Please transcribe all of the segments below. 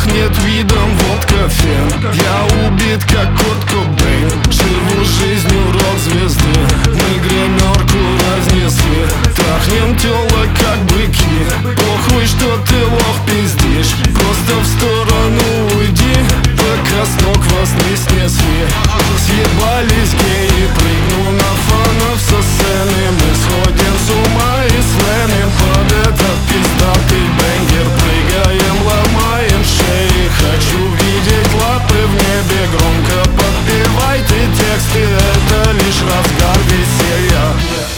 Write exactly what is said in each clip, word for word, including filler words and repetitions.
пахнет видом водка, фен. Я убит, как Курт Кобейн. Живу жизнью рок-звезды. Мы гримерку разнесли. Трахнем тёлок, как быки. Похуй, что ты лох пиздишь. Просто в сторону уйди, пока с ног вас не снесли. Съебались геи, прыгну на фанов со сцены. Мы сходим с ума и слэмим под этот пиздатый бенгер. Прыгаем, ломаем шеи. Хочу видеть лапы в небе. Громко подпевайте тексты. Это лишь разгар веселья.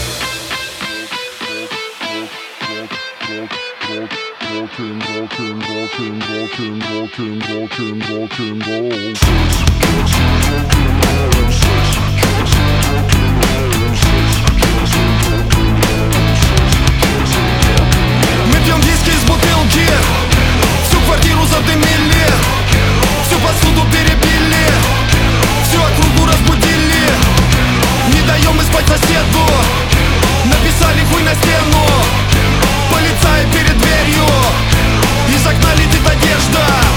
Walking, walking, walking, walking, walking, walking, walking, walking, мы пьем виски из бутылки. Всю квартиру задымили. Всю посуду перепили. Всю округу разбудили. Не даем мы спать соседу. Написали хуй на стену. Полицаи перед дверью. Из окна летит одежда.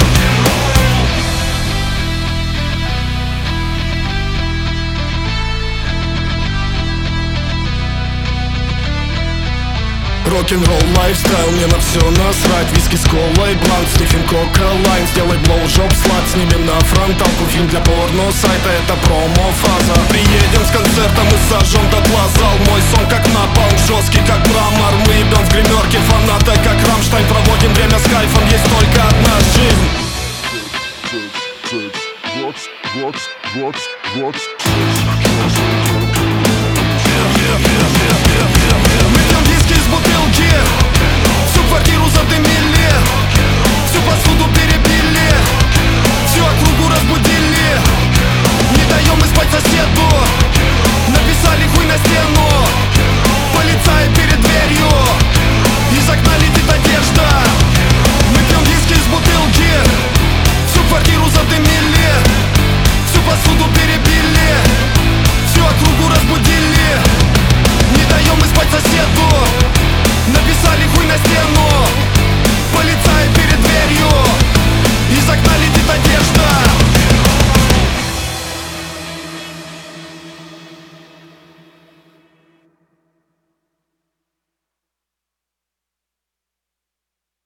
Рок-н-ролл, лайфстайл, мне на все насрать. Виски с колой, блант, снифинг, кока-лайн. Сделай блоу-жоп, слад, снимем на фронталку. Фильм для порно-сайта, это промо-фаза. Приедем с концертом и сожжем дотла зал. Мой сон как напалм, жесткий как мрамор. Мы ебем в гримерке фаната, как Рамштайн. Проводим время с кайфом, есть только одна жизнь.